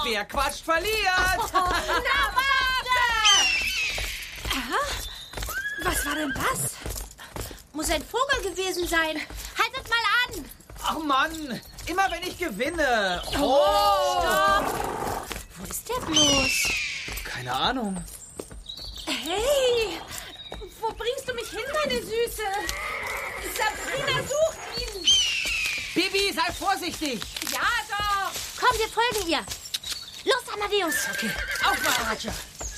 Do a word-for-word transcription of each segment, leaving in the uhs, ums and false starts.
Wer quatscht, verliert. Na, warte! Aha. Was war denn das? Muss ein Vogel gewesen sein. Haltet mal an. Ach Mann, immer wenn ich gewinne. Oh. Stopp. Wo ist der bloß? Keine Ahnung. Hey, wo bringst du mich hin, meine Süße? Sabrina sucht ihn. Bibi, sei vorsichtig. Ja, doch. Komm, wir folgen ihr. Los, Amadeus. Okay, auf Maharaja.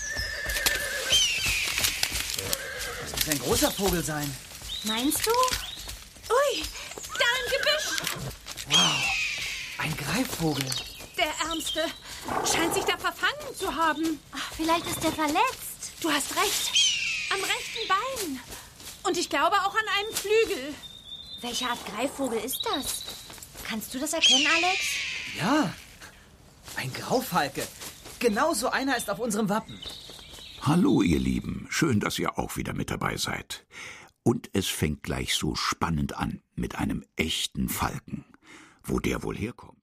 Das muss ein großer Vogel sein. Meinst du? Ui, da im Gebüsch. Wow, ein Greifvogel. Der Ärmste scheint sich da verfangen zu haben. Ach, vielleicht ist er verletzt. Du hast recht. Am rechten Bein. Und ich glaube auch an einem Flügel. Welche Art Greifvogel ist das? Kannst du das erkennen, Alex? Ja, ein Graufalke. Genau so einer ist auf unserem Wappen. Hallo, ihr Lieben. Schön, dass ihr auch wieder mit dabei seid. Und es fängt gleich so spannend an mit einem echten Falken. Wo der wohl herkommt?